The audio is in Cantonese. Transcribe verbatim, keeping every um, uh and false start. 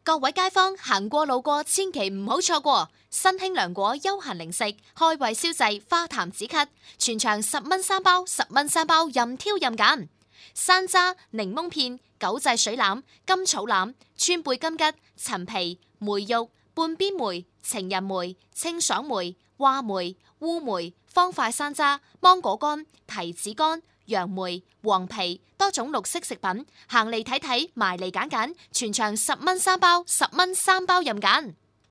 各位街坊行過路過，千祈唔好錯過新興良果休閒零食，開胃消滯，化痰止咳，全場十蚊三包，十蚊三包任挑任揀。山楂、檸檬片、九製水欖、甘草欖、川貝金桔、陳皮、梅肉、半邊梅、情人梅、清爽梅、話梅、烏梅、方塊山楂、芒果乾、提子乾、楊梅、黃皮，多種綠色食品，行嚟睇睇，埋嚟揀揀，全場十蚊三包，十蚊三包任揀。